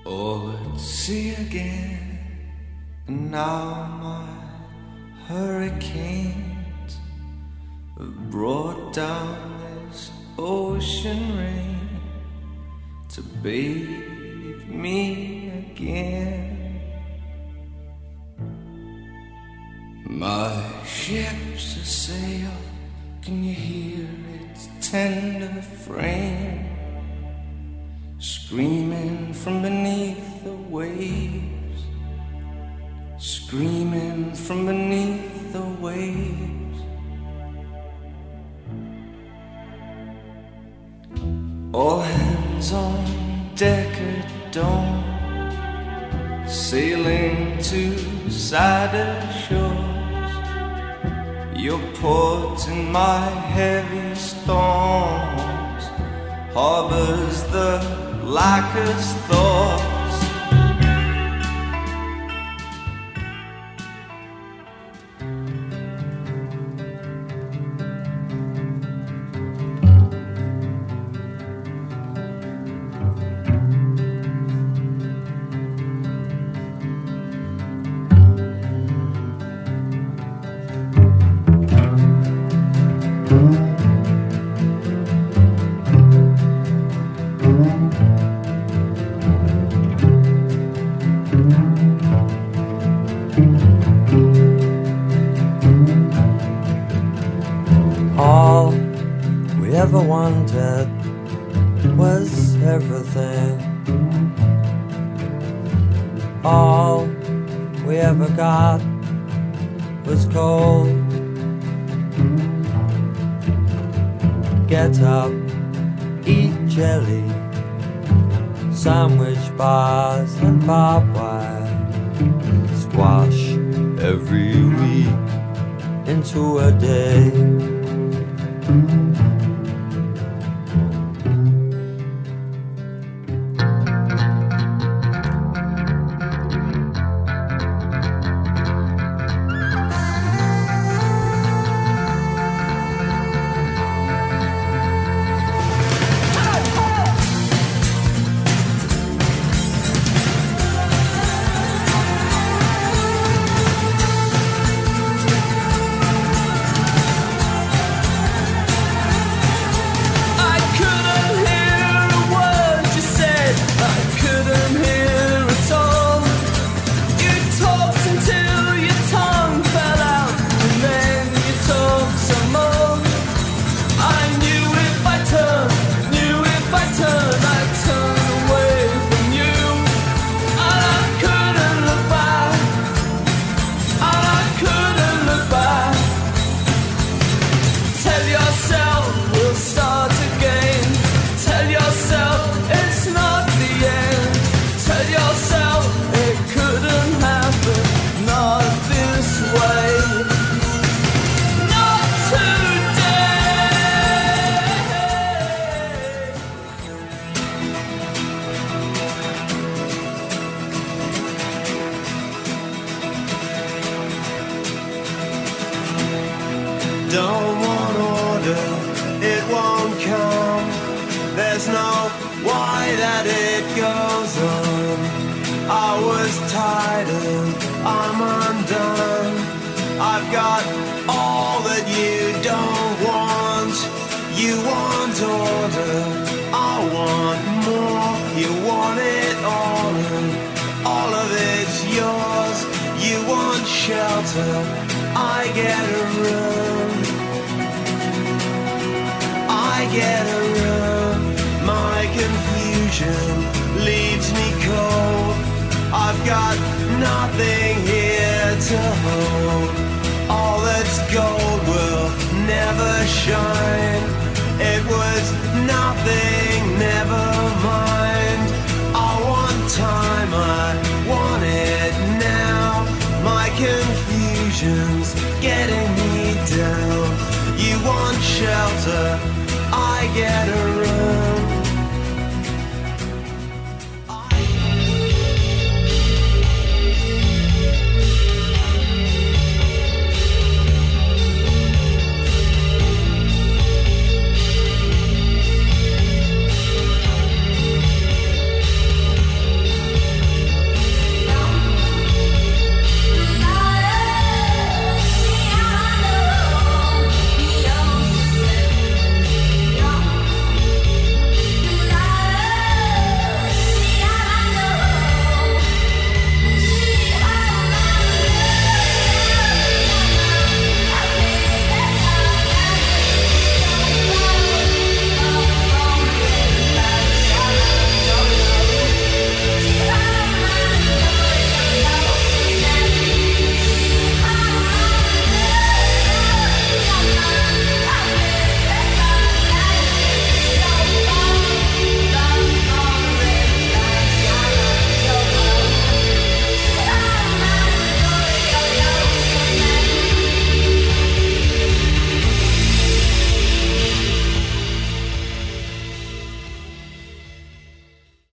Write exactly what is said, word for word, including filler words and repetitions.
all at sea again. And now my hurricanes have brought down this ocean rain to bathe me again. My ship's a sail, can you hear its tender frame screaming from beneath the waves, screaming from beneath the waves. All hands on deck at dawn, sailing to sadder shores. Your port in my heavy storms harbors the blackest thoughts. All we ever wanted was everything. All we ever got was cold. Get up, eat jelly, sandwich bars and barbed wire. Squash every week into a day. Don't want order, it won't come. There's no why that it goes on. I was tired and I'm undone. I've got all that you don't want. You want order, I want more. You want it all and all of it's yours. You want shelter, I get a room. I get a room. My confusion leaves me cold. I've got nothing here to hold. All that's gold will never shine. It was nothing, never mind. I want time, I want it now. My confusion's getting me down. You want shelter, I get a